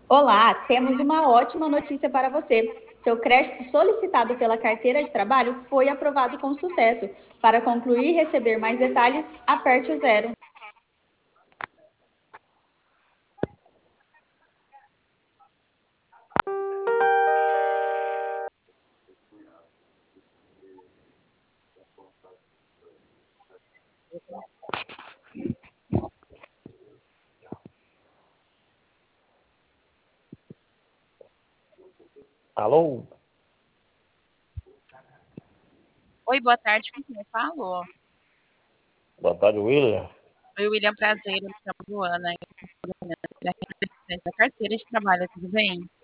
Olá, temos uma ótima notícia para você. Seu crédito solicitado pela carteira de trabalho foi aprovado com sucesso. Para concluir e receber mais detalhes, aperte o zero. Alô? Oi, boa tarde, com quem eu falo? Boa tarde, William. Oi, William, prazer, eu me chamo Luana, eu sou representante da carteira de trabalho, tudo bem?